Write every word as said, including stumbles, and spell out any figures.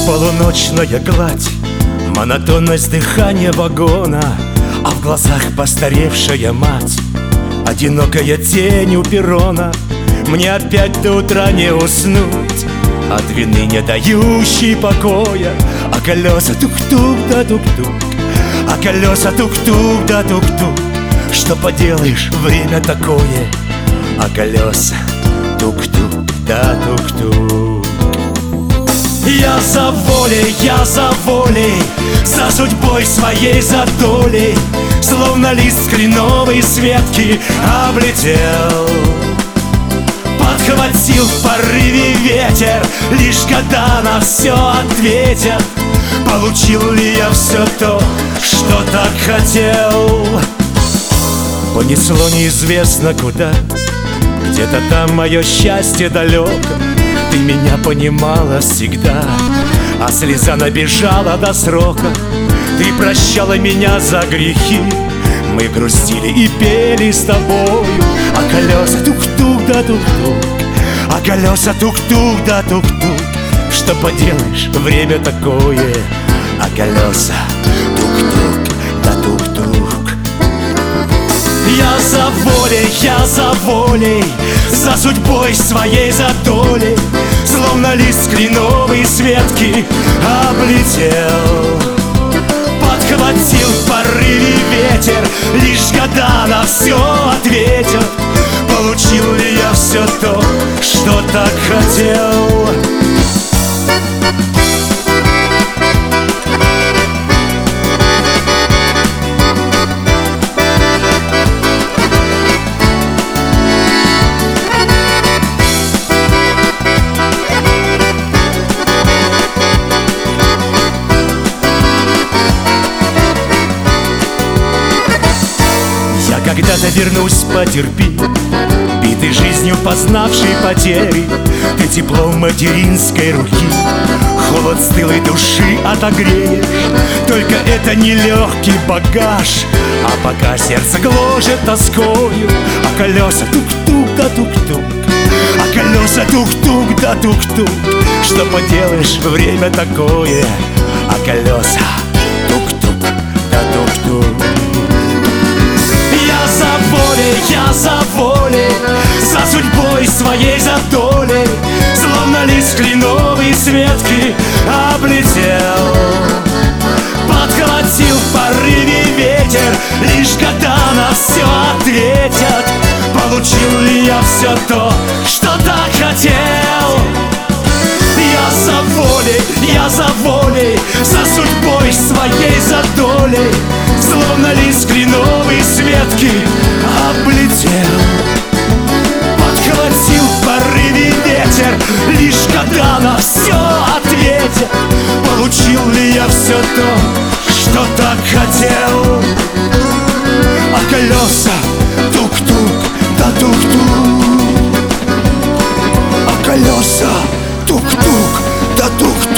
Полуночная гладь, монотонность дыхания вагона, а в глазах постаревшая мать, одинокая тень у перрона. Мне опять до утра не уснуть от вины, не дающей покоя. А колеса тук-тук да тук-тук, а колеса тук-тук да тук-тук. Что поделаешь, время такое. А колеса тук-тук да тук-тук. Я за волей, я за волей, за судьбой своей, за долей, словно лист кленовой с ветки облетел. Подхватил в порыве ветер, лишь когда на все ответят. Получил ли я все то, что так хотел? Понесло неизвестно куда, где-то там мое счастье далеко. Ты меня понимала всегда, а слеза набежала до срока. Ты прощала меня за грехи, мы грустили и пели с тобою. А колеса тук-тук да тук-тук, а колеса тук-тук да тук-тук. Что поделаешь, время такое. А колеса тук-тук да тук-тук. Я за волей, я за волей, за судьбой своей, за долей, словно лист кленовой с ветки облетел. Подхватил в порыве ветер, лишь когда на все ответят. Получил ли я все то, что так хотел? Когда-то вернусь, потерпи, битый жизнью познавший потери. Ты теплом материнской руки холод стылой души отогреешь. Только это не легкий багаж, а пока сердце гложет тоскою. А колеса тук-тук да тук-тук, а колеса тук-тук да тук-тук. Что поделаешь, время такое. А колеса тук-тук да тук-тук. Я за волей, за судьбой своей, за долей, словно лист кленовой с ветки облетел. Подхватил в порыве ветер, лишь когда на все ответят. Получил ли я все то, что так хотел? Я за волей, я за волей, за судьбой своей, за долей, словно лист кленовой с ветки облетел. Подхватил в порыве ветер, лишь когда на все ответят. Получил ли я все то, что так хотел? А колеса тук-тук да тук-тук, а колеса тук-тук да тук-тук.